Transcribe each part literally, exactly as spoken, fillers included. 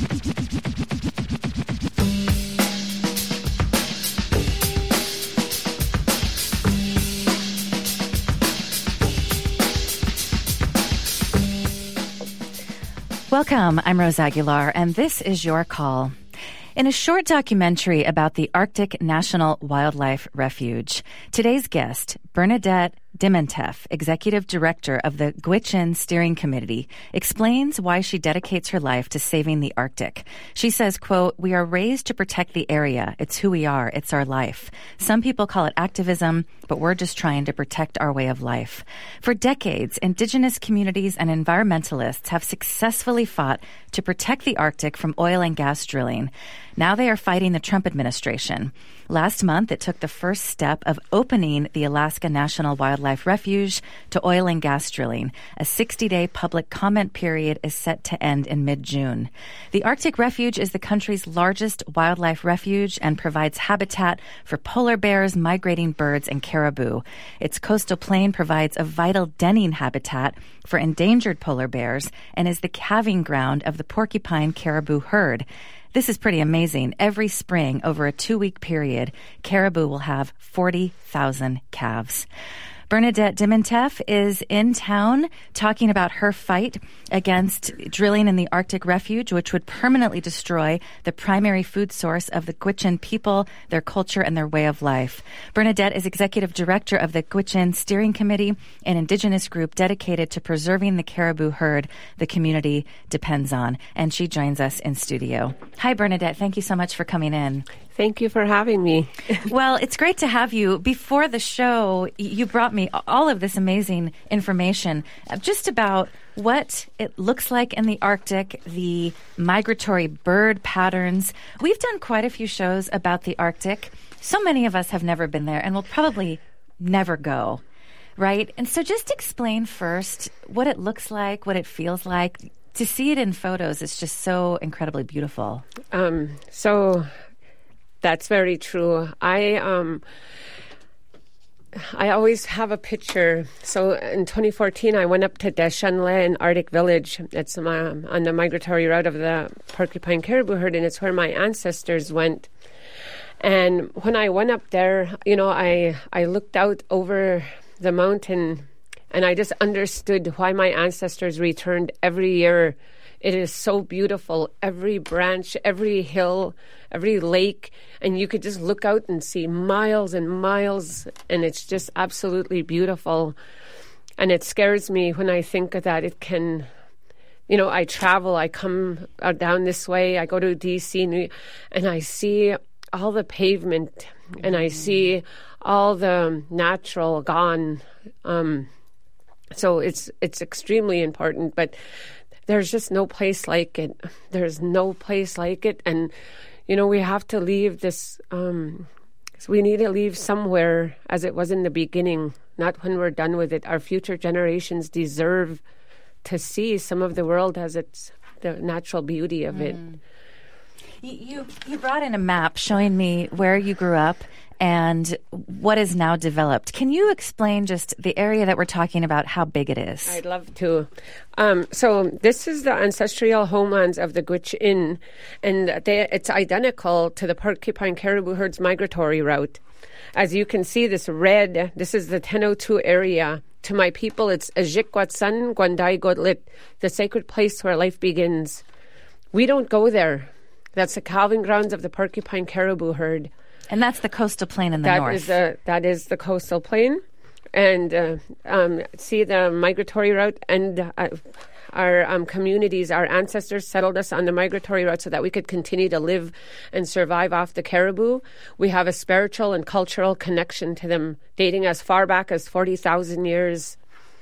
Welcome, I'm Rose Aguilar, and this is Your Call. In a short documentary about the Arctic National Wildlife Refuge, today's guest, Bernadette Dimentieff, Executive Director of the Gwich'in Steering Committee, explains why she dedicates her life to saving the Arctic. She says, quote, "We are raised to protect the area. It's who we are. It's our life. Some people call it activism, but we're just trying to protect our way of life." For decades, Indigenous communities and environmentalists have successfully fought to protect the Arctic from oil and gas drilling. Now they are fighting the Trump administration. Last month, it took the first step of opening the Alaska National Wildlife Refuge to oil and gas drilling. A sixty-day public comment period is set to end in mid-June. The Arctic Refuge is the country's largest wildlife refuge and provides habitat for polar bears, migrating birds, and caribou. Its coastal plain provides a vital denning habitat for endangered polar bears and is the calving ground of the porcupine caribou herd. This is pretty amazing. Every spring, over a two-week period, caribou will have forty thousand calves. Bernadette Dimentieff is in town talking about her fight against drilling in the Arctic Refuge, which would permanently destroy the primary food source of the Gwich'in people, their culture, and their way of life. Bernadette is Executive Director of the Gwich'in Steering Committee, an Indigenous group dedicated to preserving the caribou herd the community depends on. And she joins us in studio. Hi, Bernadette. Thank you so much for coming in. Thank you for having me. Well, it's great to have you. Before the show, you brought me all of this amazing information just about what it looks like in the Arctic, the migratory bird patterns. We've done quite a few shows about the Arctic. So many of us have never been there and will probably never go, right? And so just explain first what it looks like, what it feels like. To see it in photos is just so incredibly beautiful. Um, so... That's very true. I um, I always have a picture. So in twenty fourteen, I went up to Deschanel in Arctic Village. It's um, on the migratory route of the porcupine caribou herd, and it's where my ancestors went. And when I went up there, you know, I I looked out over the mountain, and I just understood why my ancestors returned every year. It is so beautiful. Every branch, every hill, every lake, and you could just look out and see miles and miles, and it's just absolutely beautiful. And it scares me when I think of that. It can, you know, I travel, I come down this way, I go to D C, and I see all the pavement, and I see all the natural gone. Um, so it's it's extremely important, but there's just no place like it. There's no place like it. And, you know, we have to leave this, um, so we need to leave somewhere as it was in the beginning, not when we're done with it. Our future generations deserve to see some of the world as it's the natural beauty of mm. it. You, you you brought in a map showing me where you grew up and what is now developed. Can you explain just the area that we're talking about, how big it is? I'd love to. Um, so this is the ancestral homelands of the Gwich'in, and they, it's identical to the porcupine caribou herd's migratory route. As you can see, this red, this is the ten oh two area. To my people, it's Ajik-Watsun, Gwandai Godlit, the sacred place where life begins. We don't go there. That's the calving grounds of the porcupine caribou herd. And that's the coastal plain in the that north. Is the, that is the coastal plain. And uh, um, see the migratory route. And uh, our um, communities, our ancestors settled us on the migratory route so that we could continue to live and survive off the caribou. We have a spiritual and cultural connection to them, dating as far back as forty thousand years.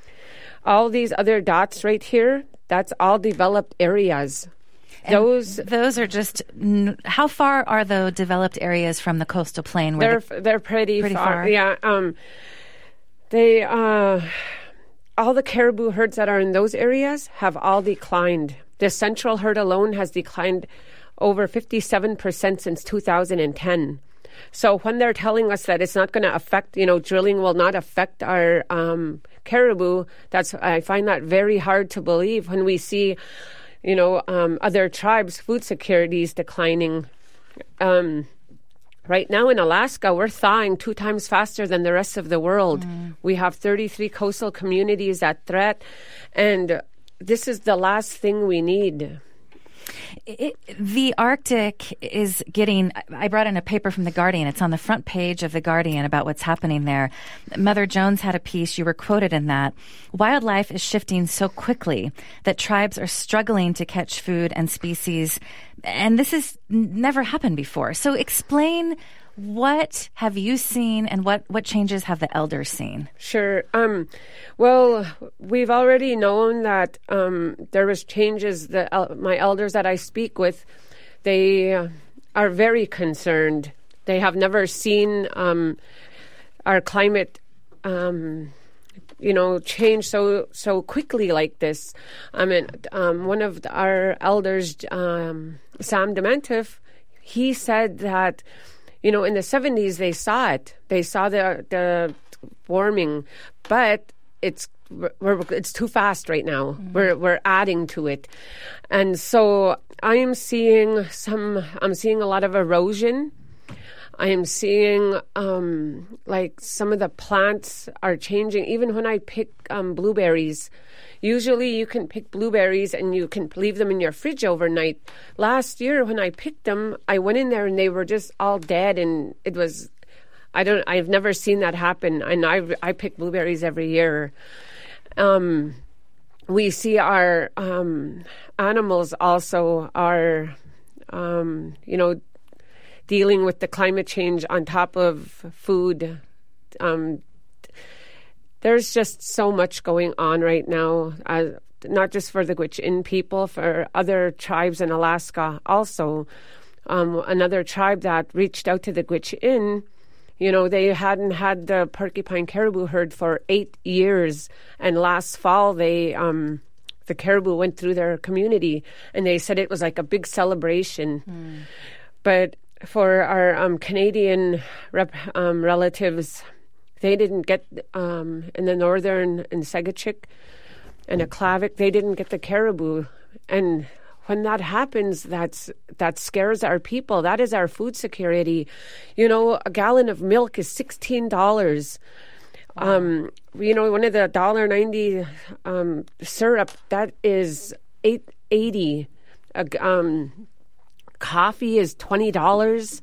All these other dots right here, that's all developed areas. And those those are just, how far are the developed areas from the coastal plain? Where they're the, they're pretty, pretty far. far. Yeah. Um, they, uh, all the caribou herds that are in those areas have all declined. The central herd alone has declined over fifty-seven percent since two thousand ten. So when they're telling us that it's not going to affect, you know, drilling will not affect our um, caribou, that's I find that very hard to believe when we see you know, um, other tribes, food security is declining. Um, right now in Alaska, we're thawing two times faster than the rest of the world. Mm. We have thirty-three coastal communities at threat, and this is the last thing we need. It, the Arctic is getting, I brought in a paper from The Guardian. It's on the front page of The Guardian about what's happening there. Mother Jones had a piece, you were quoted in that. Wildlife is shifting so quickly that tribes are struggling to catch food and species, and this has never happened before. So explain, what have you seen and what, what changes have the elders seen? Sure. Um, well, we've already known that um, there was changes. The, uh, my elders that I speak with, they uh, are very concerned. They have never seen um, our climate um, you know, change so so quickly like this. I mean, um, one of the, our elders, um, Sam Dementif, he said that, you know, in the seventies, they saw it. They saw the the warming, but it's we're, it's too fast right now. Mm-hmm. We're we're adding to it, and so I am seeing some. I'm seeing a lot of erosion. I am seeing um, like some of the plants are changing. Even when I pick um, blueberries, usually you can pick blueberries and you can leave them in your fridge overnight. Last year when I picked them, I went in there and they were just all dead, and it was, I don't, I've never seen that happen. And I, I pick blueberries every year. Um, we see our um, animals also are, um, you know, dealing with the climate change on top of food. Um, there's just so much going on right now, uh, not just for the Gwich'in people, for other tribes in Alaska also. Um, another tribe that reached out to the Gwich'in, you know, they hadn't had the porcupine caribou herd for eight years. And last fall, they um, the caribou went through their community, and they said it was like a big celebration. Mm. But for our um, Canadian rep, um, relatives, they didn't get, um, in the northern, in Segachik and Aklavik, they didn't get the caribou. And when that happens, that's that scares our people. That is our food security. You know, a gallon of milk is sixteen dollars. Wow. Um, you know, one of the one dollar ninety um, syrup, that is eight eighty. Uh, um Coffee is twenty dollars.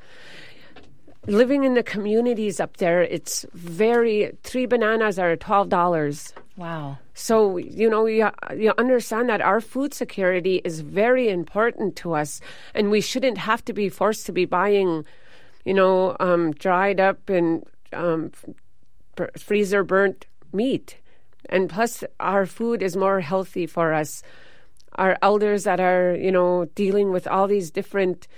Living in the communities up there, it's very, three bananas are twelve dollars. Wow. So, you know, you, you understand that our food security is very important to us, and we shouldn't have to be forced to be buying, you know, um, dried up and um, freezer burnt meat. And plus, our food is more healthy for us. Our elders that are, you know, dealing with all these different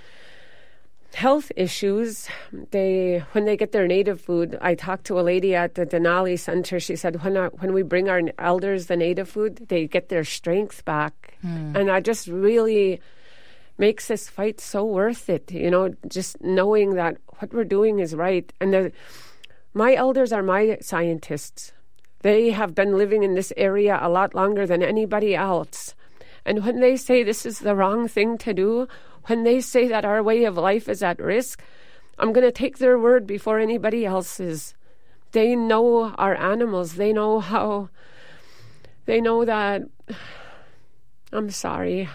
health issues, they when they get their native food, I talked to a lady at the Denali Center. She said, when, I, when we bring our elders the native food, they get their strength back. Mm. And that just really makes this fight so worth it, you know, just knowing that what we're doing is right. And the, my elders are my scientists. They have been living in this area a lot longer than anybody else. And when they say this is the wrong thing to do, when they say that our way of life is at risk, I'm going to take their word before anybody else's. They know our animals. They know how, they know that, I'm sorry.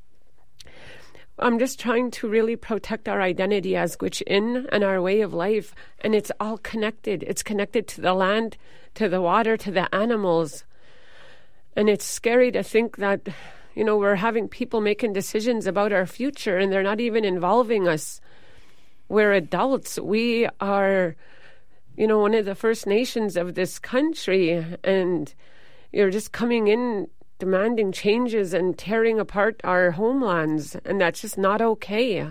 I'm just trying to really protect our identity as Gwich'in and our way of life. And it's all connected. It's connected to the land, to the water, to the animals. And it's scary to think that, you know, we're having people making decisions about our future and they're not even involving us. We're adults. We are, you know, one of the First Nations of this country, and you're just coming in demanding changes and tearing apart our homelands, and that's just not okay.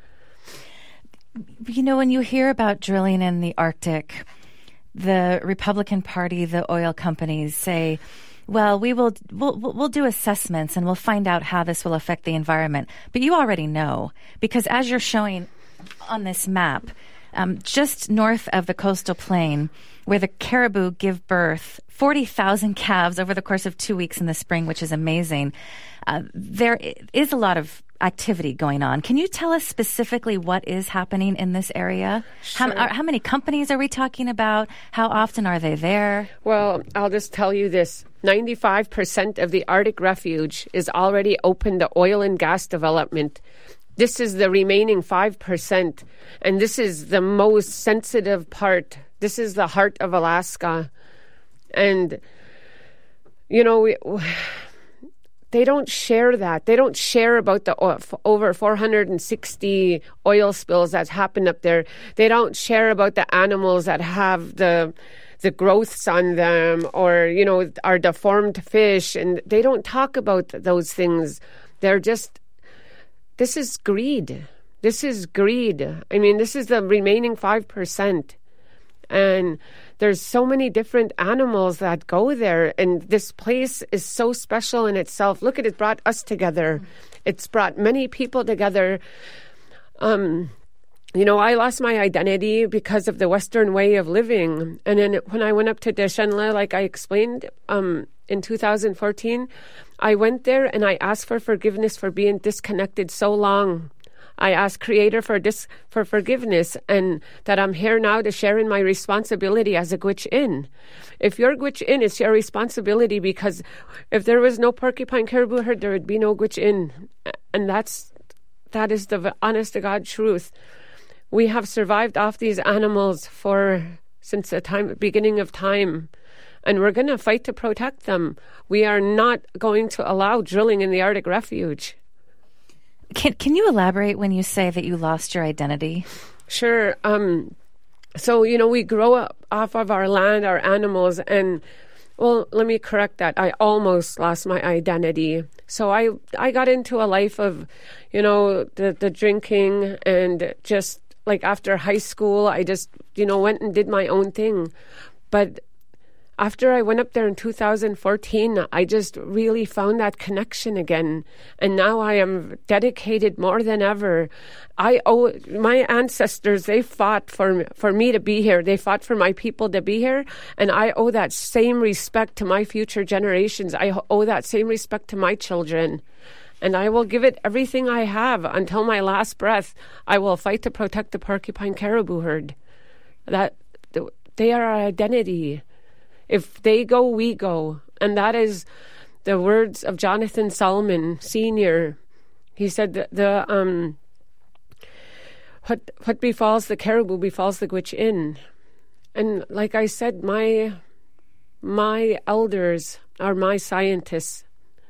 You know, when you hear about drilling in the Arctic, the Republican Party, the oil companies say, well, we will we'll, we'll do assessments and we'll find out how this will affect the environment. But you already know, because as you're showing on this map, um, just north of the coastal plain, where the caribou give birth, forty thousand calves over the course of two weeks in the spring, which is amazing. Uh, there is a lot of activity going on. Can you tell us specifically what is happening in this area? Sure. How, how many companies are we talking about? How often are they there? Well, I'll just tell you this. ninety-five percent of the Arctic Refuge is already open to oil and gas development. This is the remaining five percent, and this is the most sensitive part. This is the heart of Alaska. And, you know, we, they don't share that. They don't share about the over four hundred sixty oil spills that happened up there. They don't share about the animals that have the the growths on them, or, you know, are deformed fish. And they don't talk about those things. They're just, this is greed. This is greed. I mean, this is the remaining five percent. And there's so many different animals that go there. And this place is so special in itself. Look at it, brought us together. It's brought many people together. Um, you know, I lost my identity because of the Western way of living. And then when I went up to Deschenle, like I explained, um, in two thousand fourteen, I went there and I asked for forgiveness for being disconnected so long. I ask Creator for dis- for forgiveness, and that I'm here now to share in my responsibility as a Gwich'in. If you're Gwich'in, it's your responsibility, because if there was no porcupine caribou herd, there would be no Gwich'in. And that's, that is the honest to God truth. We have survived off these animals for, since the time, beginning of time. And we're going to fight to protect them. We are not going to allow drilling in the Arctic Refuge. Can can you elaborate when you say that you lost your identity? Sure. Um, so, you know, we grow up off of our land, our animals, and, well, let me correct that. I almost lost my identity. So I, I got into a life of, you know, the, the drinking, and just like after high school, I just, you know, went and did my own thing. But after I went up there in two thousand fourteen, I just really found that connection again. And now I am dedicated more than ever. I owe my ancestors, they fought for, for me to be here. They fought for my people to be here. And I owe that same respect to my future generations. I owe that same respect to my children. And I will give it everything I have until my last breath. I will fight to protect the porcupine caribou herd. That they are our identity. If they go, we go. And that is the words of Jonathan Solomon, Senior. He said that the um, what what befalls the caribou befalls the Gwich'in. And like I said, my my elders are my scientists.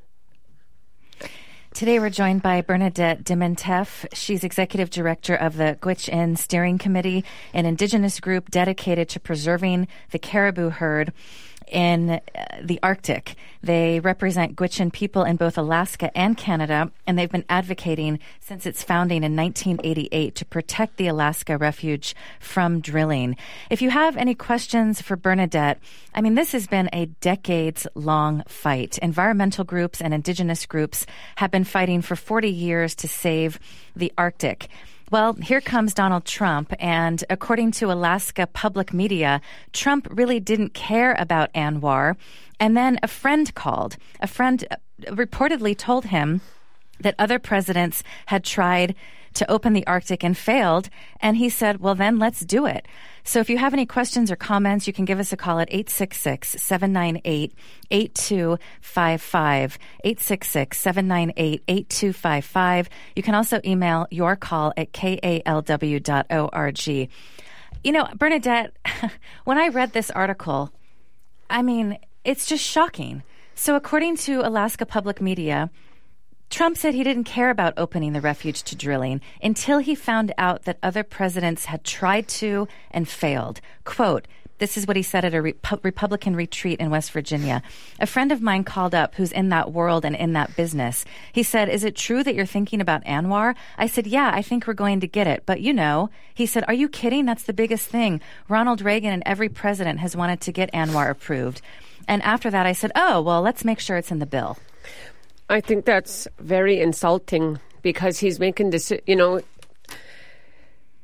Today we're joined by Bernadette Dimantef. She's executive director of the Gwich'in Steering Committee, an indigenous group dedicated to preserving the caribou herd in uh, the Arctic. They represent Gwich'in people in both Alaska and Canada, and they've been advocating since its founding in nineteen eighty-eight to protect the Alaska Refuge from drilling. If you have any questions for Bernadette, I mean, this has been a decades-long fight. Environmental groups and indigenous groups have been fighting for forty years to save the Arctic. Well, here comes Donald Trump, and according to Alaska public media, Trump really didn't care about ANWR. And then a friend called. A friend reportedly told him that other presidents had tried to open the Arctic and failed, and he said, well, then let's do it. So if you have any questions or comments, you can give us a call at eight six six, seven nine eight, eight two five five, eight six six, seven nine eight, eight two five five. You can also email your call at k a l w dot org. You know, Bernadette, when I read this article, I mean, it's just shocking. So according to Alaska public media, Trump said he didn't care about opening the refuge to drilling until he found out that other presidents had tried to and failed. Quote, this is what he said at a Repu- Republican retreat in West Virginia. A friend of mine called up who's in that world and in that business. He said, is it true that you're thinking about ANWR? I said, yeah, I think we're going to get it. But you know, he said, are you kidding? That's the biggest thing. Ronald Reagan and every president has wanted to get ANWR approved. And after that, I said, oh, well, let's make sure it's in the bill. I think that's very insulting, because he's making this, you know,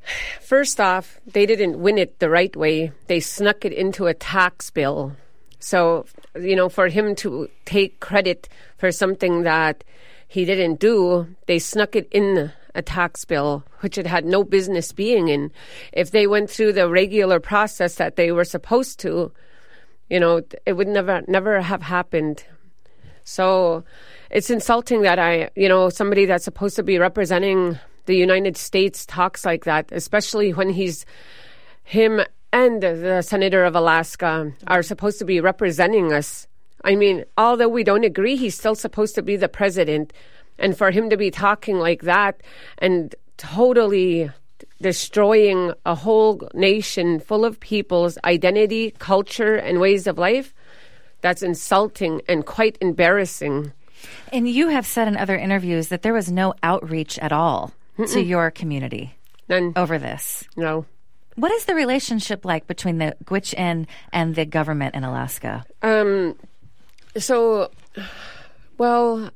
First off, they didn't win it the right way. They snuck it into a tax bill. So, you know, for him to take credit for something that he didn't do, they snuck it in a tax bill, which it had no business being in. If they went through the regular process that they were supposed to, you know, it would never, never have happened. So it's insulting that I, you know, somebody that's supposed to be representing the United States talks like that, especially when he's, him and the Senator of Alaska are supposed to be representing us. I mean, although we don't agree, he's still supposed to be the president. And for him to be talking like that and totally destroying a whole nation full of people's identity, culture, and ways of life, that's insulting and quite embarrassing. And you have said in other interviews that there was no outreach at all Mm-mm. to your community None. over this. No. What is the relationship like between the Gwich'in and the government in Alaska? Um, so, well,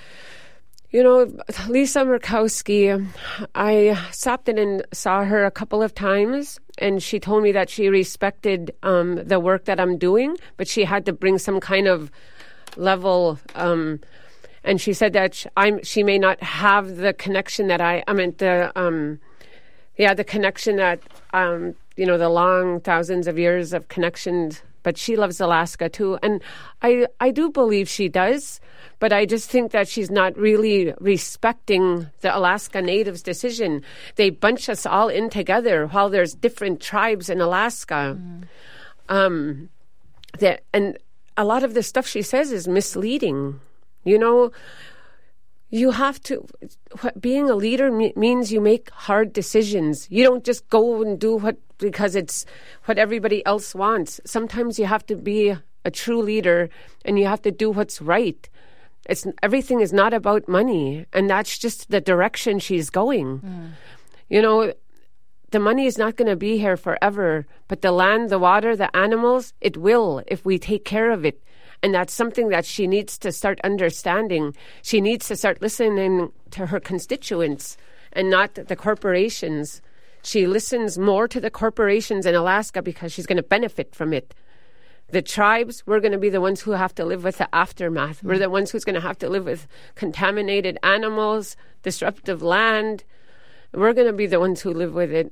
you know, Lisa Murkowski, I stopped in and saw her a couple of times, and she told me that she respected um, the work that I'm doing, but she had to bring some kind of level. Um, and she said that sh- I'm, she may not have the connection that I, I mean, the, um, yeah, the connection that, um, you know, the long thousands of years of connections, but she loves Alaska too. And I, I do believe she does, but I just think that she's not really respecting the Alaska Natives' decision. They bunch us all in together while there's different tribes in Alaska. Mm. Um, that, and a lot of the stuff she says is misleading. You know, you have to, being a leader me- means you make hard decisions. You don't just go and do what, because it's what everybody else wants. Sometimes you have to be a true leader and you have to do what's right. It's everything is not about money, and that's just the direction she's going. Mm. You know, the money is not going to be here forever, but the land, the water, the animals, it will if we take care of it. And that's something that she needs to start understanding. She needs to start listening to her constituents and not the corporations. She listens more to the corporations in Alaska because she's going to benefit from it. The tribes, we're going to be the ones who have to live with the aftermath. Mm-hmm. We're the ones who's going to have to live with contaminated animals, disruptive land. We're going to be the ones who live with it.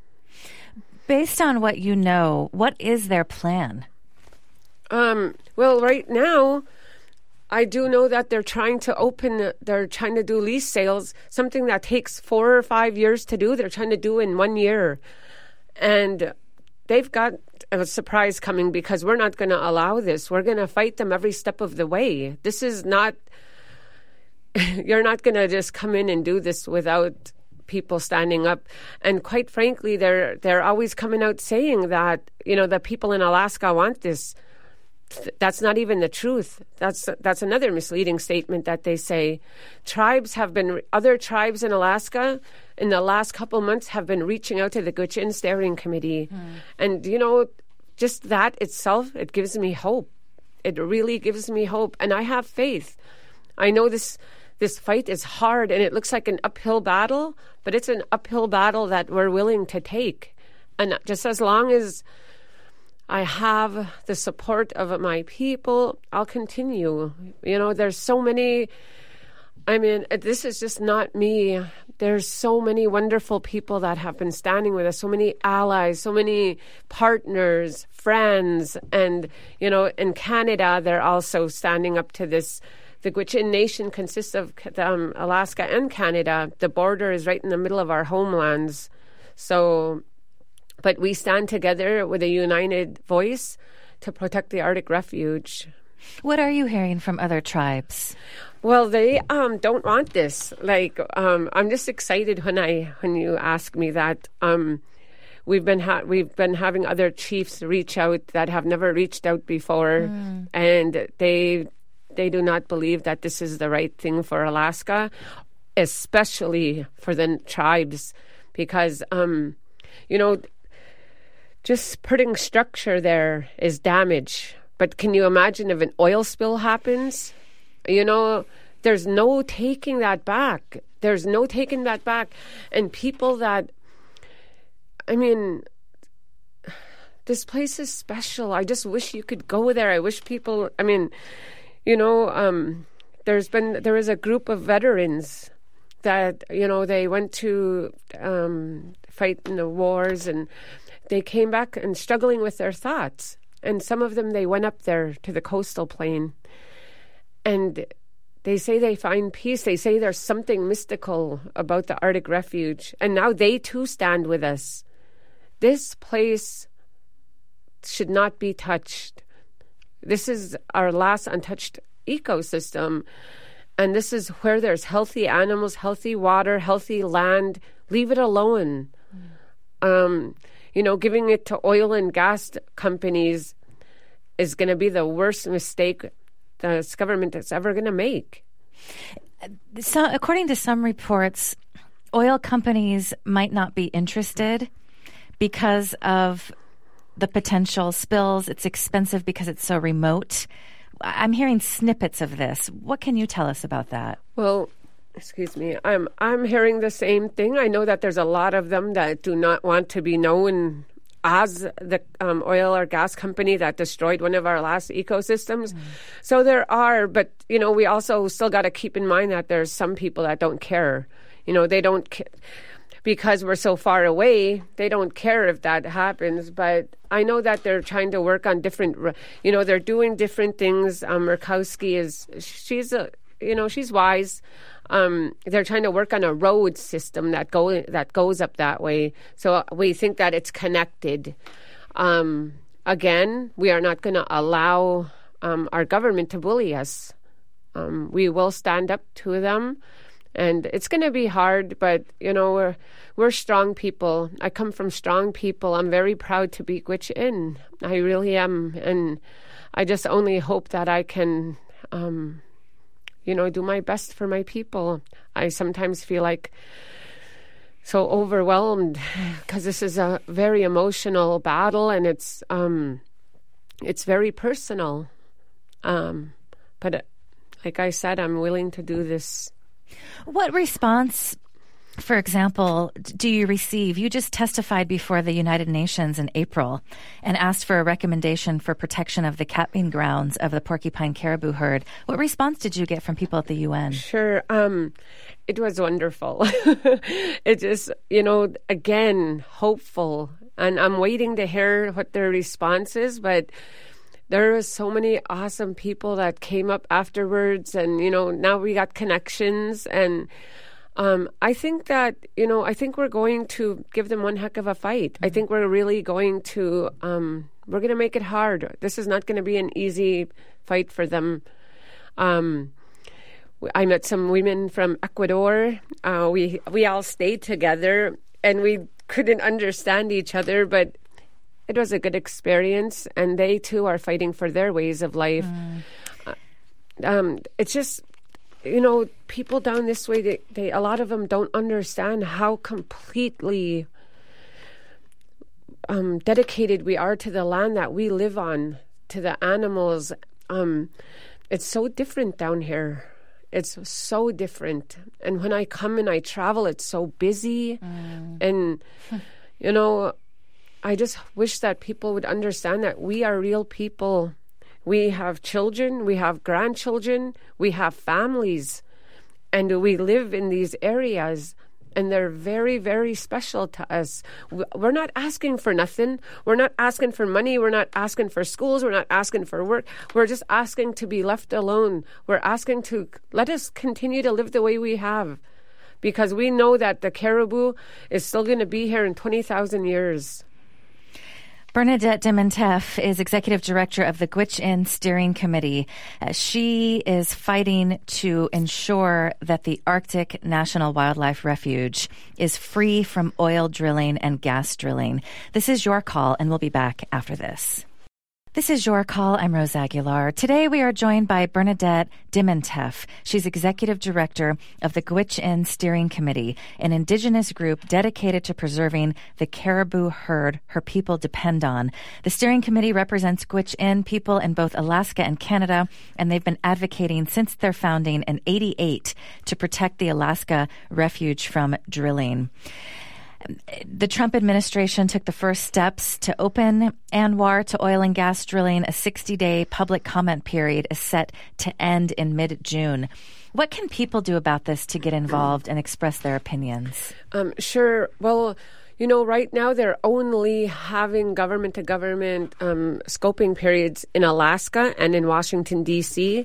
Based on what you know, what is their plan? Um, well, right now, I do know that they're trying to open, they're trying to do lease sales, something that takes four or five years to do. They're trying to do in one year. And they've got a surprise coming because we're not going to allow this. We're going to fight them every step of the way. This is not, you're not going to just come in and do this without people standing up. And quite frankly, they're they're always coming out saying that, you know, the people in Alaska want this. That's not even the truth. That's that's another misleading statement that they say. Tribes have been, other tribes in Alaska in the last couple months have been reaching out to the Gwich'in Steering Committee. Mm. And, you know, just that itself, it gives me hope. It really gives me hope. And I have faith. I know this this fight is hard and it looks like an uphill battle, but it's an uphill battle that we're willing to take. And just as long as I have the support of my people, I'll continue. You know, there's so many, I mean, this is just not me. There's so many wonderful people that have been standing with us, so many allies, so many partners, friends. And, you know, in Canada, they're also standing up to this. The Gwich'in Nation consists of um, Alaska and Canada. The border is right in the middle of our homelands. So... But we stand together with a united voice to protect the Arctic Refuge. What are you hearing from other tribes? Well, they um, don't want this. Like, um, I'm just excited when I when you ask me that. Um, we've been ha- we've been having other chiefs reach out that have never reached out before, mm. and they they do not believe that this is the right thing for Alaska, especially for the tribes, because um, you know. Just putting structure there is damage. But can you imagine if an oil spill happens? You know, there's no taking that back. There's no taking that back. And people that, I mean, this place is special. I just wish you could go there. I wish people, I mean, you know, um, there's been, there is a group of veterans that, you know, they went to um, fight in the wars, and they came back and struggling with their thoughts. And some of them, they went up there to the coastal plain, and they say they find peace. They say there's something mystical about the Arctic Refuge. And now they too stand with us. This place should not be touched. This is our last untouched ecosystem. And this is where there's healthy animals, healthy water, healthy land. Leave it alone. Mm. Um, you know, giving it to oil and gas companies is going to be the worst mistake the government is ever going to make. So, according to some reports, oil companies might not be interested because of the potential spills. It's expensive because it's so remote. I'm hearing snippets of this. What can you tell us about that? Well, excuse me, I'm I'm hearing the same thing. I know that there's a lot of them that do not want to be known as the um, oil or gas company that destroyed one of our last ecosystems. Mm. So there are, but, you know, we also still got to keep in mind that there's some people that don't care. You know, they don't ca- because we're so far away, they don't care if that happens. But I know that they're trying to work on different, you know, they're doing different things. Um, Murkowski is, she's a, you know, she's wise. Um, they're trying to work on a road system that go that goes up that way. So we think that it's connected. Um, again, we are not going to allow um, our government to bully us. Um, we will stand up to them, and it's going to be hard. But you know, we're we're strong people. I come from strong people. I'm very proud to be Gwich'in. I really am, and I just only hope that I can. Um, you know, do my best for my people. I sometimes feel like so overwhelmed because this is a very emotional battle, and it's um, it's very personal. Um, but uh, like I said, I'm willing to do this. What response, for example, do you receive? You just testified before the United Nations in April and asked for a recommendation for protection of the camping grounds of the porcupine caribou herd. What response did you get from people at the U N? Sure. Um, it was wonderful. It just, you know, again, hopeful. And I'm waiting to hear what their response is, but there were so many awesome people that came up afterwards. And, you know, now we got connections, and Um, I think that, you know, I think we're going to give them one heck of a fight. Mm-hmm. I think we're really going to, um, we're going to make it hard. This is not going to be an easy fight for them. Um, I met some women from Ecuador. Uh, we, we all stayed together, and we couldn't understand each other, but it was a good experience. And they too are fighting for their ways of life. Mm. Uh, um, it's just, you know, people down this way, they, they a lot of them don't understand how completely um, dedicated we are to the land that we live on, to the animals. Um, it's so different down here. It's so different. And when I come and I travel, it's so busy. Mm. And, you know, I just wish that people would understand that we are real people. We have children, we have grandchildren, we have families, and we live in these areas, and they're very, very special to us. We're not asking for nothing. We're not asking for money. We're not asking for schools. We're not asking for work. We're just asking to be left alone. We're asking to let us continue to live the way we have, because we know that the caribou is still going to be here in twenty thousand years. Bernadette Dimentieff is Executive Director of the Gwich'in Steering Committee. Uh, she is fighting to ensure that the Arctic National Wildlife Refuge is free from oil drilling and gas drilling. This is Your Call, and we'll be back after this. This is Your Call. I'm Rose Aguilar. Today we are joined by Bernadette Dimentieff. She's Executive Director of the Gwich'in Steering Committee, an indigenous group dedicated to preserving the caribou herd her people depend on. The steering committee represents Gwich'in people in both Alaska and Canada, and they've been advocating since their founding in eighty-eight to protect the Alaska refuge from drilling. The Trump administration took the first steps to open ANWR to oil and gas drilling. A sixty-day public comment period is set to end in mid-June. What can people do about this to get involved and express their opinions? Um, sure. Well, you know, right now they're only having government-to-government um, scoping periods in Alaska and in Washington, D C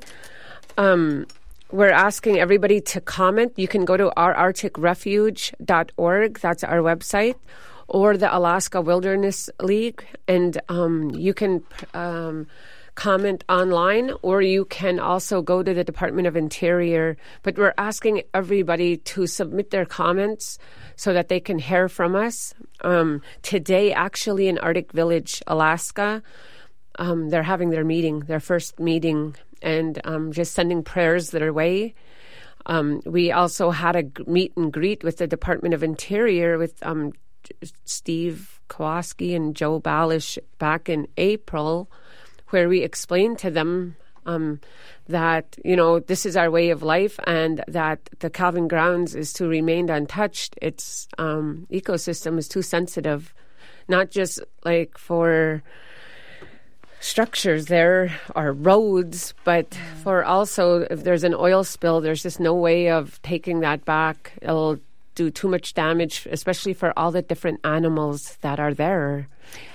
Um We're asking everybody to comment. You can go to our arctic refuge dot org. That's our website. Or the Alaska Wilderness League. And um, you can um, comment online, or you can also go to the Department of Interior. But we're asking everybody to submit their comments so that they can hear from us. Um, today, actually, in Arctic Village, Alaska, um, they're having their meeting, their first meeting, and um, just sending prayers their way. Um, we also had a g- meet and greet with the Department of Interior with um, Steve Kowalski and Joe Balish back in April, where we explained to them um, that, you know, this is our way of life and that the Calvin Grounds is to remain untouched. Its um, ecosystem is too sensitive, not just like for structures there are roads, but mm. for also if there's an oil spill, there's just no way of taking that back. It'll do too much damage, especially for all the different animals that are there.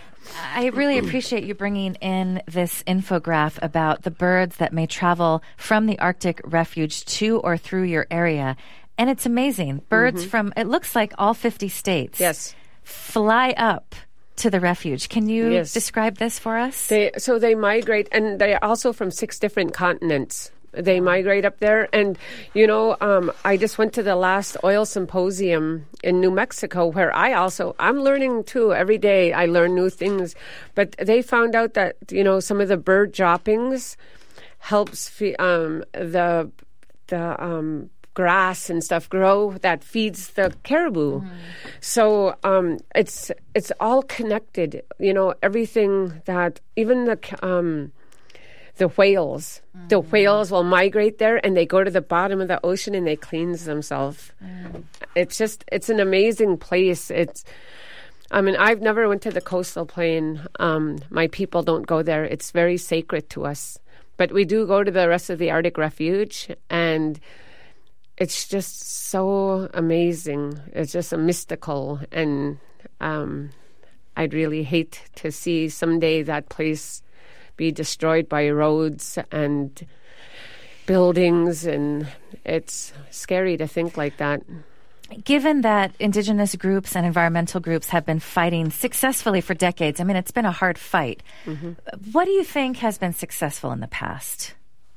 I really appreciate you bringing in this infograph about the birds that may travel from the Arctic Refuge to or through your area. And it's amazing. Birds mm-hmm. from, it looks like all fifty states. Yes. Fly up to the refuge. Can you yes. describe this for us? They, so they migrate, and they're also from six different continents. They migrate up there. And, you know, um, I just went to the last oil symposium in New Mexico, where I also, I'm learning too. Every day I learn new things. But they found out that, you know, some of the bird droppings helps fe- um, the, the, um, grass and stuff grow that feeds the caribou. Mm-hmm. So um, it's it's all connected. You know, everything that, even the um, the whales, mm-hmm. the whales will migrate there and they go to the bottom of the ocean and they cleanse themselves. Mm. It's just, it's an amazing place. It's, I mean, I've never went to the coastal plain. Um, my people don't go there. It's very sacred to us. But we do go to the rest of the Arctic Refuge, and it's just so amazing. It's just a mystical, and um, I'd really hate to see someday that place be destroyed by roads and buildings, and it's scary to think like that. Given that Indigenous groups and environmental groups have been fighting successfully for decades, I mean, it's been a hard fight. Mm-hmm. What do you think has been successful in the past?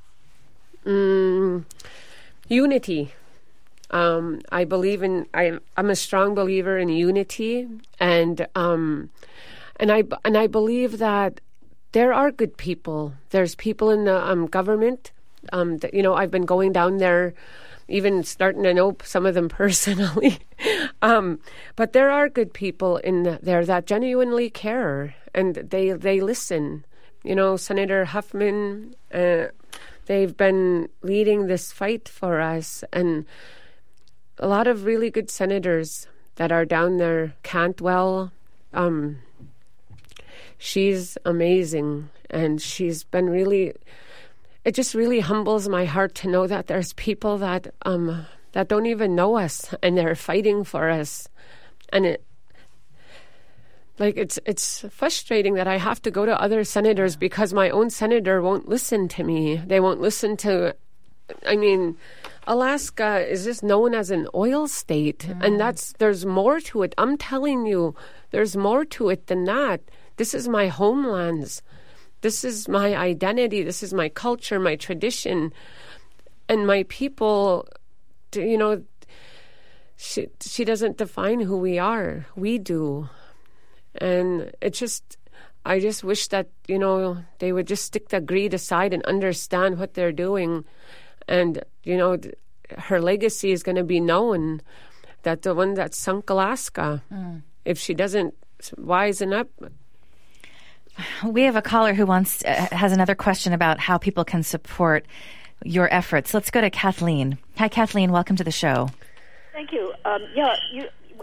Mm. Unity. Um, I believe in. I, I'm a strong believer in unity, and um, and I and I believe that there are good people. There's people in the um, government. Um, that, you know, I've been going down there, even starting to know some of them personally. um, but there are good people in there that genuinely care, and they they listen. You know, Senator Huffman. Uh, they've been leading this fight for us, and a lot of really good senators that are down there. Cantwell, um, she's amazing, and she's been really, it just really humbles my heart to know that there's people that um, that don't even know us, and they're fighting for us. And it, like, it's it's frustrating that I have to go to other senators because my own senator won't listen to me. They won't listen to, I mean, Alaska is just known as an oil state, mm. and that's there's more to it. I'm telling you, there's more to it than that. This is my homelands. This is my identity. This is my culture, my tradition, and my people. You know, she she doesn't define who we are. We do, and it just. I just wish that, you know, they would just stick the greed aside and understand what they're doing. And, you know, her legacy is going to be known, that the one that sunk Alaska, mm. if she doesn't wisen up. We have a caller who wants uh, has another question about how people can support your efforts. Let's go to Kathleen. Hi, Kathleen. Welcome to the show. Thank you. Um, yeah, you,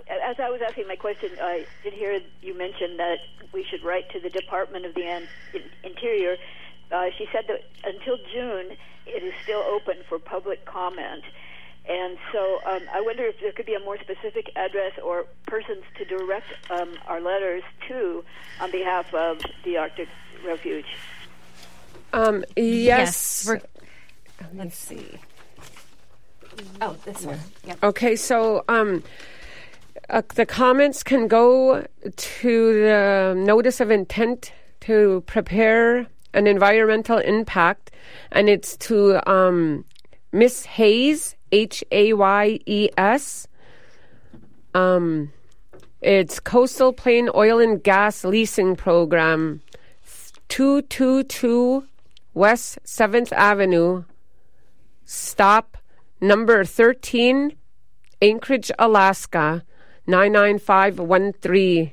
as I was asking my question, I did hear you mention that we should write to the Department of the An- Interior. Uh, she said that until June, it is still open for public comment. And so um, I wonder if there could be a more specific address or persons to direct um, our letters to on behalf of the Arctic Refuge. Um, yes. yes we're, let's see. Oh, this one. Yep. Okay, so um, uh, the comments can go to the notice of intent to prepare an environmental impact, and it's to um, Miss Hayes, H A Y E S. Um, it's Coastal Plain Oil and Gas Leasing Program, two two two West seventh Avenue, stop number thirteen, Anchorage, Alaska, nine nine five one three.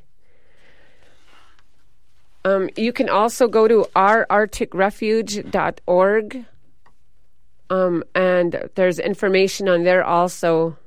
Um, you can also go to our arctic refuge dot org, um, and there's information on there also.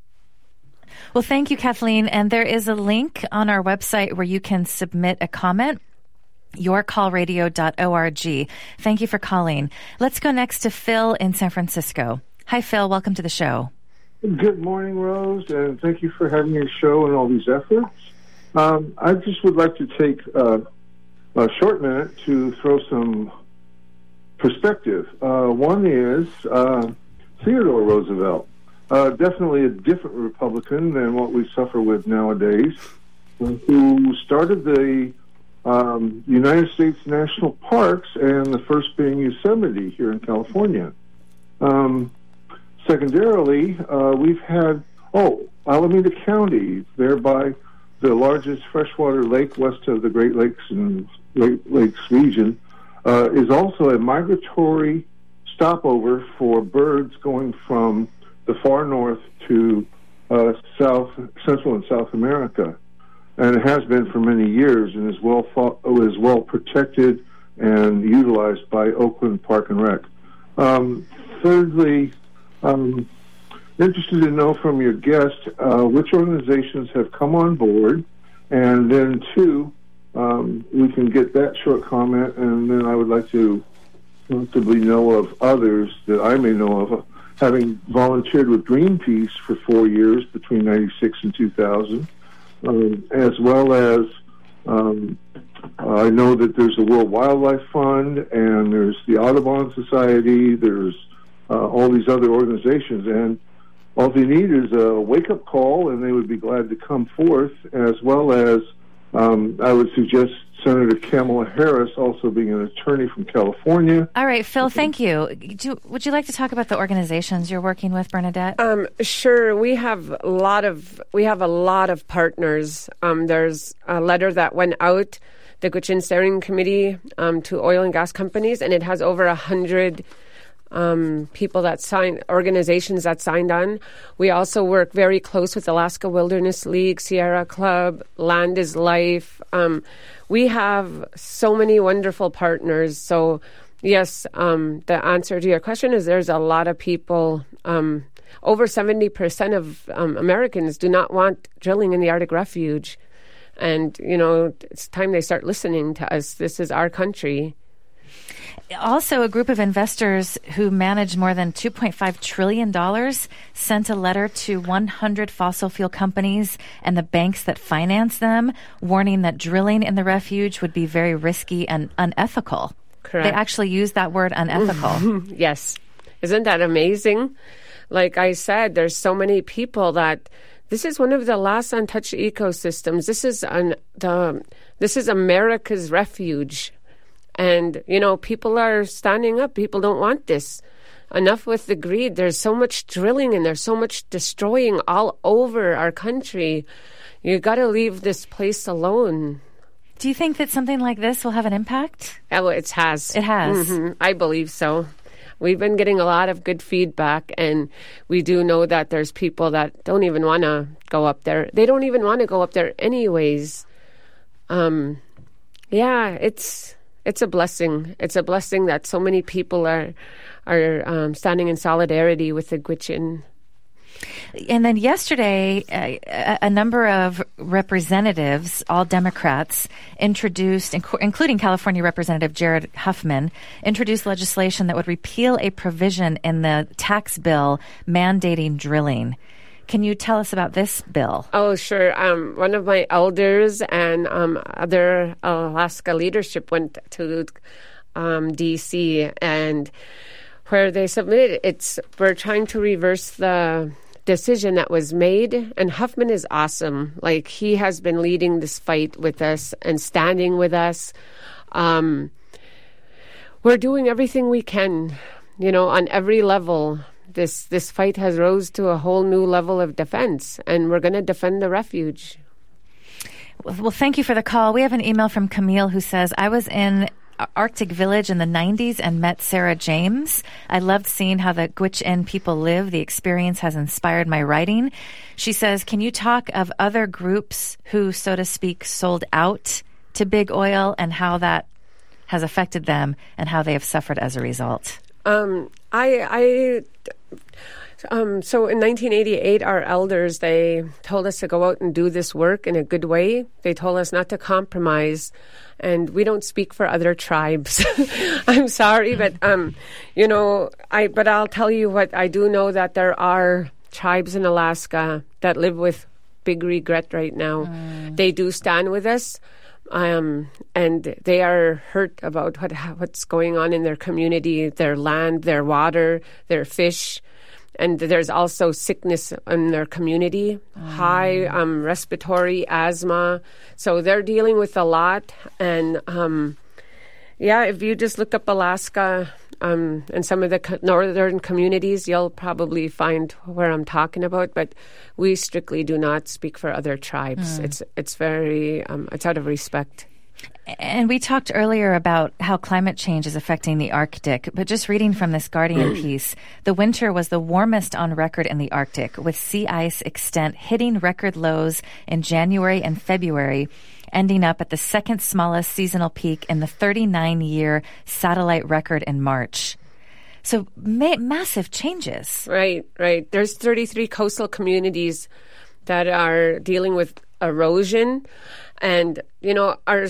Well, thank you, Kathleen. And there is a link on our website where you can submit a comment, your call radio dot org. Thank you for calling. Let's go next to Phil in San Francisco. Hi, Phil. Welcome to the show. Good morning, Rose, and thank you for having your show and all these efforts. Um, I just would like to take uh, a short minute to throw some perspective. Uh, one is uh, Theodore Roosevelt, uh, definitely a different Republican than what we suffer with nowadays, who started the um, United States National Parks, and the first being Yosemite here in California. Um, secondarily, uh, we've had, oh, Alameda County, thereby the largest freshwater lake west of the Great Lakes and Great Lakes region, uh, is also a migratory stopover for birds going from the far north to uh, South, Central and South America. And it has been for many years, and is well fought, is well protected and utilized by Oakland Park and Rec. Um, thirdly, um, interested to know from your guest uh, which organizations have come on board, and then two, um, we can get that short comment, and then I would like to possibly know of others that I may know of, uh, having volunteered with Greenpeace for four years between ninety-six and two thousand. Um, as well as um, I know that there's the World Wildlife Fund, and there's the Audubon Society, there's uh, all these other organizations, and all they need is a wake-up call, and they would be glad to come forth, as well as um, I would suggest Senator Kamala Harris, also being an attorney from California. All right, Phil, thank you. Do, would you like to talk about the organizations you're working with, Bernadette? Um, sure. We have a lot of we have a lot of partners. Um, there's a letter that went out, the Gwich'in Steering Committee, um, to oil and gas companies, and it has over a hundred um, people that signed, organizations that signed on. We also work very close with Alaska Wilderness League, Sierra Club, Land is Life. Um, we have so many wonderful partners. So, yes, um, the answer to your question is there's a lot of people. Um, over seventy percent of um, Americans do not want drilling in the Arctic Refuge. And, you know, it's time they start listening to us. This is our country. Also, a group of investors who manage more than two point five trillion dollars sent a letter to one hundred fossil fuel companies and the banks that finance them, warning that drilling in the refuge would be very risky and unethical. Correct. They actually used that word, unethical. Yes. Isn't that amazing? Like I said, there's so many people that this is one of the last untouched ecosystems. This is an, the, this is America's refuge. And, you know, people are standing up. People don't want this. Enough with the greed. There's so much drilling and there's so much destroying all over our country. You got to leave this place alone. Do you think that something like this will have an impact? Oh, it has. It has. Mm-hmm. I believe so. We've been getting a lot of good feedback, and we do know that there's people that don't even want to go up there. They don't even want to go up there anyways. Um, yeah, it's... It's a blessing. It's a blessing that so many people are are um, standing in solidarity with the Gwich'in. And then yesterday, a, a number of representatives, all Democrats, introduced, including California Representative Jared Huffman, introduced legislation that would repeal a provision in the tax bill mandating drilling. Can you tell us about this bill? Oh, sure. Um, one of my elders and um, other Alaska leadership went to um, D C and where they submitted it's we're trying to reverse the decision that was made. And Huffman is awesome. Like, he has been leading this fight with us and standing with us. Um, we're doing everything we can, you know, on every level. This this fight has rose to a whole new level of defense, and we're going to defend the refuge. Well, thank you for the call. We have an email from Camille who says, I was in Arctic Village in the nineties and met Sarah James. I loved seeing how the Gwich'in people live. The experience has inspired my writing. She says, can you talk of other groups who, so to speak, sold out to big oil and how that has affected them and how they have suffered as a result? Um, I, I, um, so in nineteen eighty-eight, our elders, they told us to go out and do this work in a good way. They told us not to compromise, and we don't speak for other tribes. I'm sorry, but, um, you know, I, but I'll tell you what, I do know that there are tribes in Alaska that live with big regret right now. Mm. They do stand with us. Um, and they are hurt about what what's going on in their community, their land, their water, their fish. And there's also sickness in their community, mm. high um, respiratory asthma. So they're dealing with a lot. And, um, yeah, if you just look up Alaska um, and some of the co- northern communities, you'll probably find where I'm talking about. But we strictly do not speak for other tribes. Mm. It's it's very, um, it's out of respect. And we talked earlier about how climate change is affecting the Arctic, but just reading from this Guardian piece, the winter was the warmest on record in the Arctic, with sea ice extent hitting record lows in January and February, ending up at the second smallest seasonal peak in the thirty-nine-year satellite record in March. So ma- massive changes. Right, right. There's thirty-three coastal communities that are dealing with erosion. And, you know, our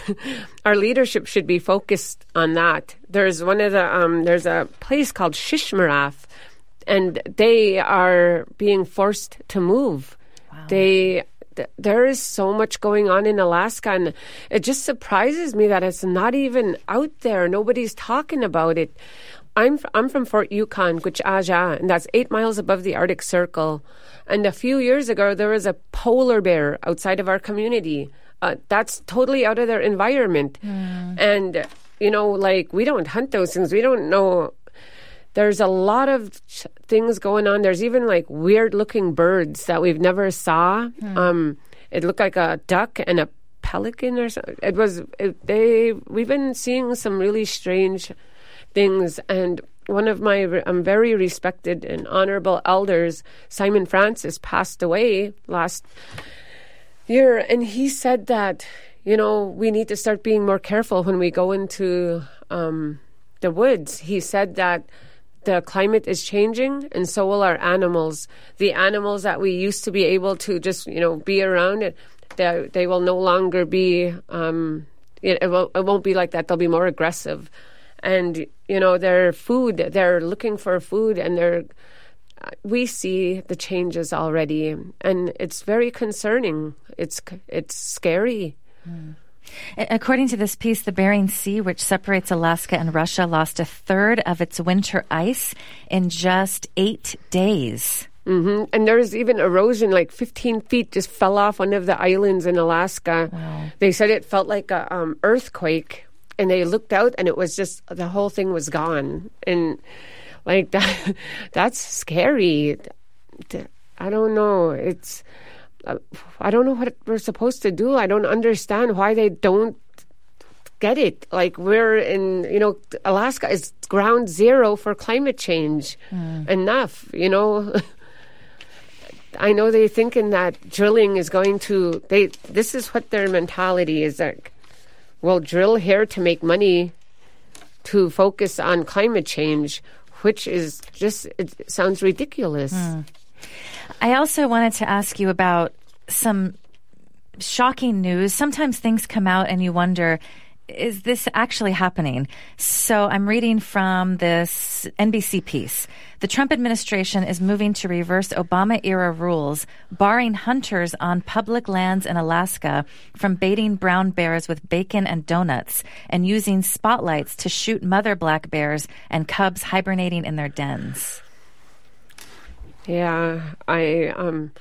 our leadership should be focused on that. There's one of the, um, there's a place called Shishmarath, and they are being forced to move. Wow. They, th- there is so much going on in Alaska, and it just surprises me that it's not even out there. Nobody's talking about it. I'm I'm from Fort Yukon, Gwich'in, and that's eight miles above the Arctic Circle. And a few years ago, there was a polar bear outside of our community. Uh, that's totally out of their environment. Mm. And, you know, like, we don't hunt those things. We don't know. There's a lot of ch- things going on. There's even, like, weird-looking birds that we've never saw. Mm. Um, it looked like a duck and a pelican or something. It was, it, they, we've been seeing some really strange things. And one of my um, very respected and honorable elders, Simon Francis, passed away last year. And he said that, you know, we need to start being more careful when we go into um, the woods. He said that the climate is changing, and so will our animals. The animals that we used to be able to just, you know, be around, they, they will no longer be, um, it, it, will, it won't be like that. They'll be more aggressive. And, you know, their food, they're looking for food, and they're, we see the changes already, and it's very concerning. It's it's scary. Mm. According to this piece, the Bering Sea, which separates Alaska and Russia, lost a third of its winter ice in just eight days. Mm-hmm. And there's even erosion, like fifteen feet just fell off one of the islands in Alaska. Wow. They said it felt like a um, earthquake. And they looked out, and it was just, the whole thing was gone. And, like, that, that's scary. I don't know. It's, uh, I don't know what we're supposed to do. I don't understand why they don't get it. Like, we're in, you know, Alaska is ground zero for climate change. Mm. Enough, you know. I know they're thinking that drilling is going to, they. this is what their mentality is, like, we'll drill here to make money to focus on climate change, which is just, it sounds ridiculous. Mm. I also wanted to ask you about some shocking news. Sometimes things come out and you wonder, is this actually happening? So I'm reading from this N B C piece. The Trump administration is moving to reverse Obama-era rules, barring hunters on public lands in Alaska from baiting brown bears with bacon and donuts and using spotlights to shoot mother black bears and cubs hibernating in their dens. Yeah, I, um,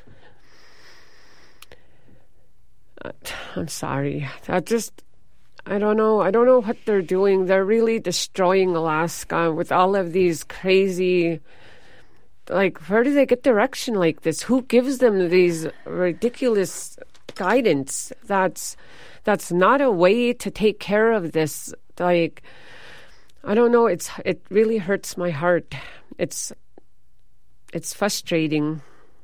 I'm sorry. That just... I don't know. I don't know what they're doing. They're really destroying Alaska with all of these crazy, like, where do they get direction like this? Who gives them these ridiculous guidance? That's, that's not a way to take care of this. Like, I don't know. It's, it really hurts my heart. It's, it's frustrating.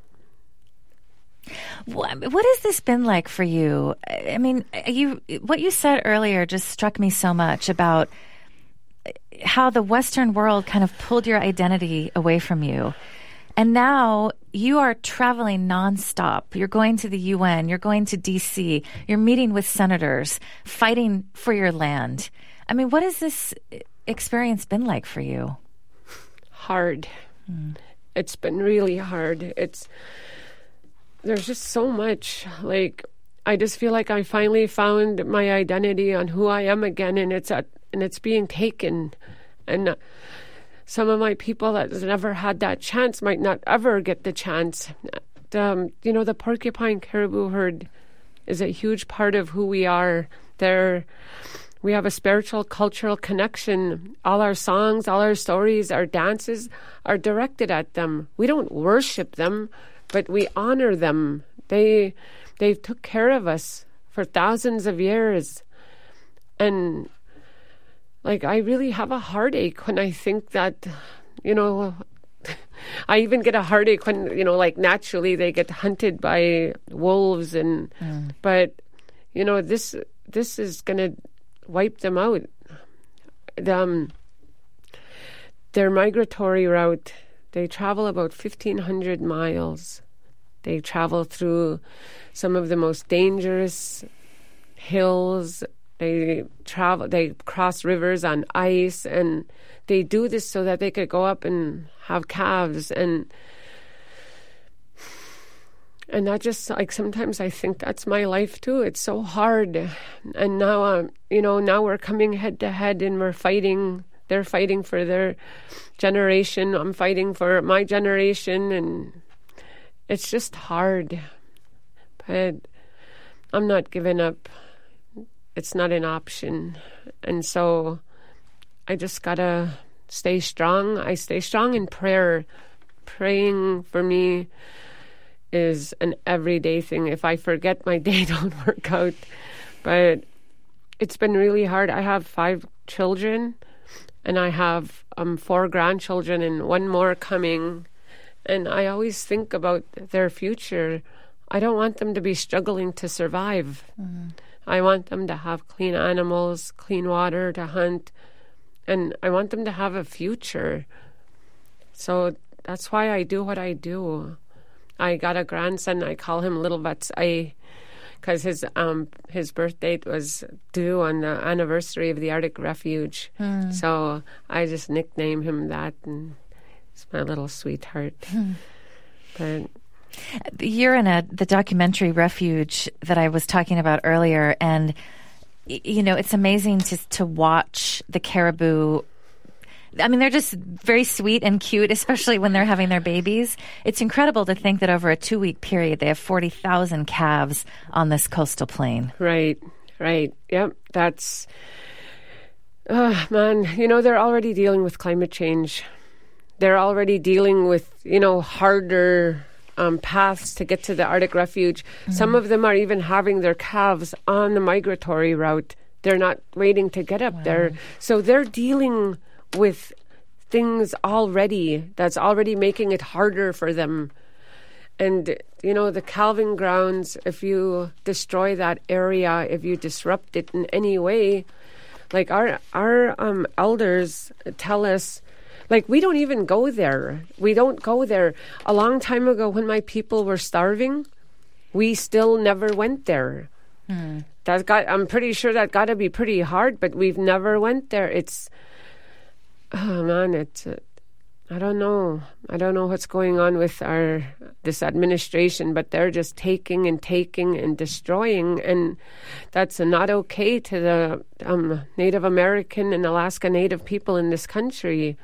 What has this been like for you? I mean, you what you said earlier just struck me so much about how the Western world kind of pulled your identity away from you. And now you are traveling nonstop. You're going to the U N. You're going to D C. You're meeting with senators, fighting for your land. I mean, what has this experience been like for you? Hard. Mm. It's been really hard. It's... There's just so much, like, I just feel like I finally found my identity on who I am again, and it's at, and it's being taken. And some of my people that never had that chance might not ever get the chance. Um, you know, the porcupine caribou herd is a huge part of who we are. They're, we have a spiritual, cultural connection. All our songs, all our stories, our dances are directed at them. We don't worship them, but we honor them. They they took care of us for thousands of years. And, like, I really have a heartache when I think that, you know, I even get a heartache when, you know, like, naturally they get hunted by wolves. and mm. But, you know, this this is going to wipe them out. The, um, their migratory route, they travel about fifteen hundred miles. They travel through some of the most dangerous hills. They travel, they cross rivers on ice, and they do this so that they could go up and have calves. And and that just, like, sometimes I think that's my life too. It's so hard. And now, um, you know, now we're coming head to head and we're fighting. They're fighting for their generation. I'm fighting for my generation, and it's just hard, but I'm not giving up. It's not an option. And so I just gotta stay strong. I stay strong in prayer. Praying for me is an everyday thing. If I forget, my day don't work out. But it's been really hard. I have five children, and I have um, four grandchildren and one more coming. And I always think about their future. I don't want them to be struggling to survive. Mm-hmm. I want them to have clean animals, clean water to hunt, and I want them to have a future. So that's why I do what I do. I got a grandson. I call him Little Butts. I, because his um his birth date was due on the anniversary of the Arctic Refuge. Mm. So I just nicknamed him that, and it's my little sweetheart. Hmm. But you're in a the documentary Refuge that I was talking about earlier, and you know, it's amazing to to watch the caribou. I mean, they're just very sweet and cute, especially when they're having their babies. It's incredible to think that over a two-week period, they have forty thousand calves on this coastal plain. Right, right. Yep, that's... Oh, man, you know, they're already dealing with climate change. They're already dealing with, you know, harder um, paths to get to the Arctic Refuge. Mm-hmm. Some of them are even having their calves on the migratory route. They're not waiting to get up wow. there. So they're dealing with things already that's already making it harder for them. And, you know, the calving grounds, if you destroy that area, if you disrupt it in any way, like our, our um, elders tell us Like, we don't even go there. We don't go there. A long time ago, when my people were starving, we still never went there. Hmm. That's got. I'm pretty sure that got to be pretty hard, but we've never went there. It's, oh man, it's. Uh, I don't know. I don't know what's going on with our this administration, but they're just taking and taking and destroying, and that's not okay to the um, Native American and Alaska Native people in this country.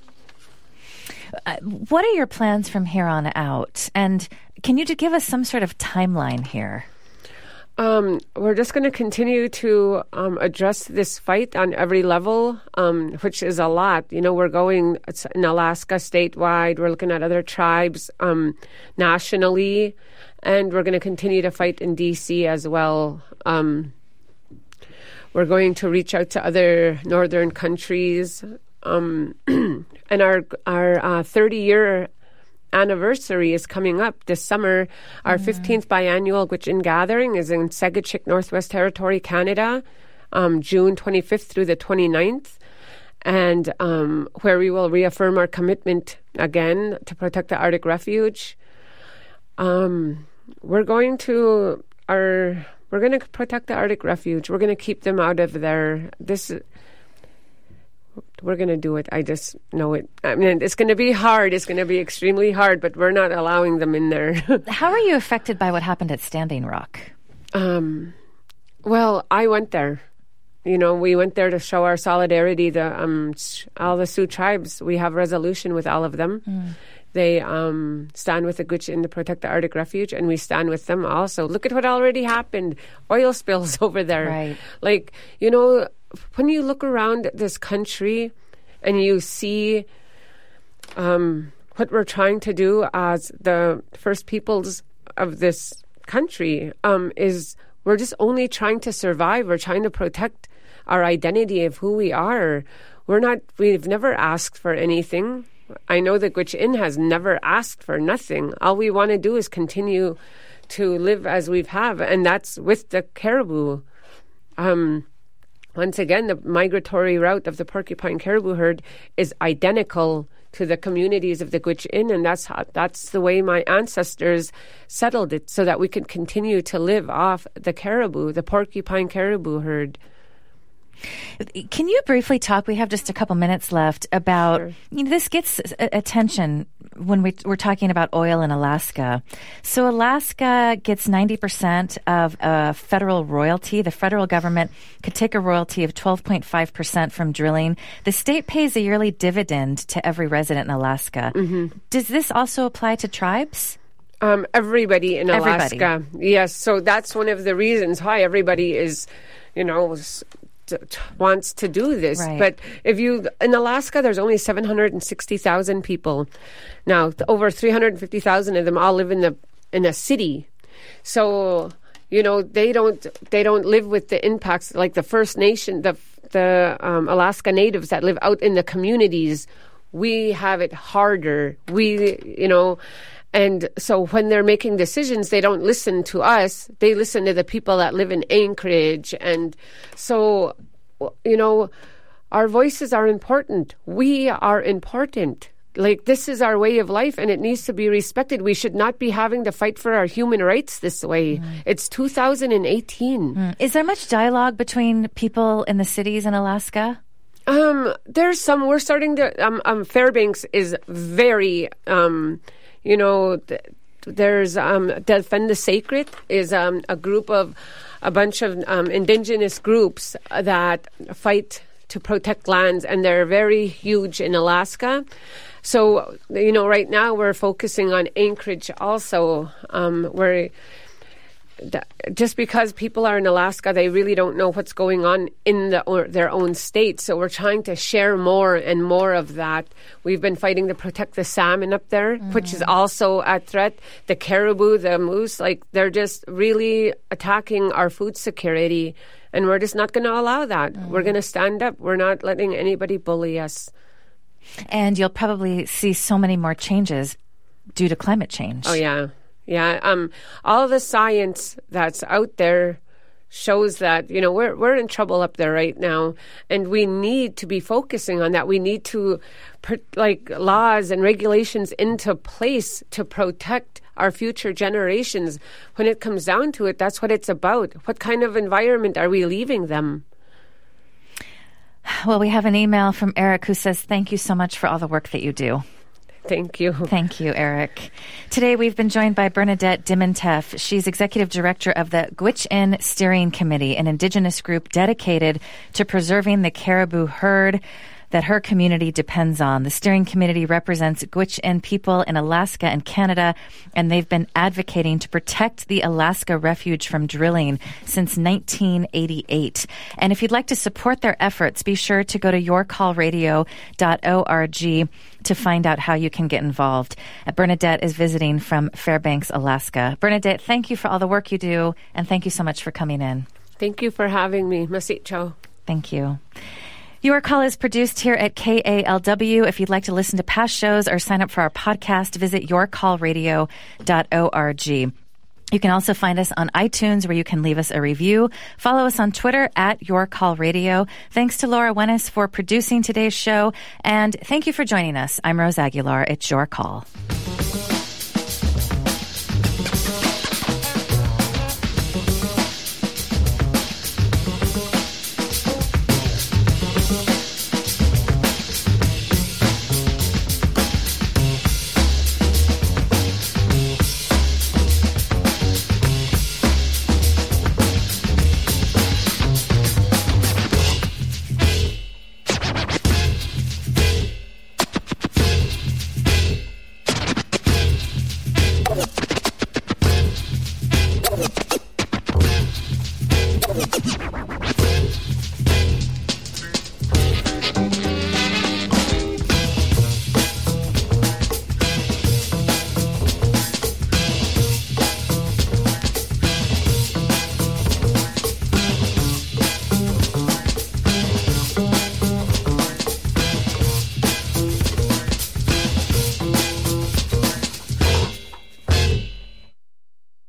Uh, what are your plans from here on out? And can you give us some sort of timeline here? Um, we're just going to continue to um, address this fight on every level, um, which is a lot. You know, we're going in Alaska statewide. We're looking at other tribes um, nationally, and we're going to continue to fight in D C as well. Um, we're going to reach out to other northern countries. Um, and our our uh, thirty-year anniversary is coming up this summer. Our mm. fifteenth biannual Gwich'in Gathering is in Segachick, Northwest Territory, Canada, um, June twenty-fifth through the twenty-ninth, and um, where we will reaffirm our commitment again to protect the Arctic Refuge. Um, we're going to our we're going to protect the Arctic Refuge. We're going to keep them out of there. This. We're going to do it. I just know it. I mean, it's going to be hard. It's going to be extremely hard, but we're not allowing them in there. How are you affected by what happened at Standing Rock? Um, well, I went there. You know, we went there to show our solidarity. The um, all the Sioux tribes, we have resolution with all of them. Mm. They um, stand with the Gwich'in to protect the Arctic Refuge, and we stand with them also. Look at what already happened. Oil spills over there. Right. Like, you know, when you look around this country and you see um, what we're trying to do as the first peoples of this country um, is we're just only trying to survive. We're trying to protect our identity of who we are. We're not, we've never asked for anything. I know that Gwich'in has never asked for nothing. All we want to do is continue to live as we've have, and that's with the caribou. Um, once again, the migratory route of the porcupine caribou herd is identical to the communities of the Gwich'in, and that's how, that's the way my ancestors settled it, so that we could continue to live off the caribou, the porcupine caribou herd. Can you briefly talk, we have just a couple minutes left, about, sure. you know, this gets attention when we, we're talking about oil in Alaska. So Alaska gets ninety percent of uh, federal royalty. The federal government could take a royalty of twelve point five percent from drilling. The state pays a yearly dividend to every resident in Alaska. Mm-hmm. Does this also apply to tribes? Um, everybody in Alaska. Everybody. Yes, so that's one of the reasons why everybody is, you know, wants to do this. Right. But if you, in Alaska, there's only seven hundred sixty thousand people. Now, over three hundred fifty thousand of them all live in the in a city. So, you know, they don't they don't live with the impacts like the First Nation, the the um, Alaska Natives that live out in the communities. We have it harder. We, you know, and so when they're making decisions, they don't listen to us. They listen to the people that live in Anchorage. And so, you know, our voices are important. We are important. Like, this is our way of life, and it needs to be respected. We should not be having to fight for our human rights this way. Mm. It's two thousand eighteen. Mm. Is there much dialogue between people in the cities in Alaska? Um, there's some. We're starting to... Um, um, Fairbanks is very... Um, You know, th- there's um, Defend the Sacred is um, a group of a bunch of um, indigenous groups that fight to protect lands, and they're very huge in Alaska. So, you know, right now we're focusing on Anchorage also, um, where th- just because people are in Alaska, they really don't know what's going on in the, or their own state. So we're trying to share more and more of that. We've been fighting to protect the salmon up there, mm-hmm. which is also a threat. The caribou, the moose, like they're just really attacking our food security. And we're just not going to allow that. Mm-hmm. We're going to stand up. We're not letting anybody bully us. And you'll probably see so many more changes due to climate change. Oh, yeah. Yeah. Um, all the science that's out there shows that, you know, we're we're in trouble up there right now, and we need to be focusing on that. We need to put like laws and regulations into place to protect our future generations. When it comes down to it, that's what it's about. What kind of environment are we leaving them? Well, we have an email from Eric who says, thank you so much for all the work that you do. Thank you. Thank you, Eric. Today, we've been joined by Bernadette Dimantef. She's executive director of the Gwich'in Steering Committee, an indigenous group dedicated to preserving the caribou herd that her community depends on. The steering committee represents Gwich'in people in Alaska and Canada, and they've been advocating to protect the Alaska Refuge from drilling since nineteen eighty-eight. And if you'd like to support their efforts, be sure to go to your call radio dot org to find out how you can get involved. Uh, Bernadette is visiting from Fairbanks, Alaska. Bernadette, thank you for all the work you do, and thank you so much for coming in. Thank you for having me. Masicho. Thank you. Your Call is produced here at K A L W. If you'd like to listen to past shows or sign up for our podcast, visit your call radio dot org. You can also find us on iTunes, where you can leave us a review. Follow us on Twitter at YourCallRadio. Thanks to Laura Wennis for producing today's show. And thank you for joining us. I'm Rose Aguilar. It's Your Call.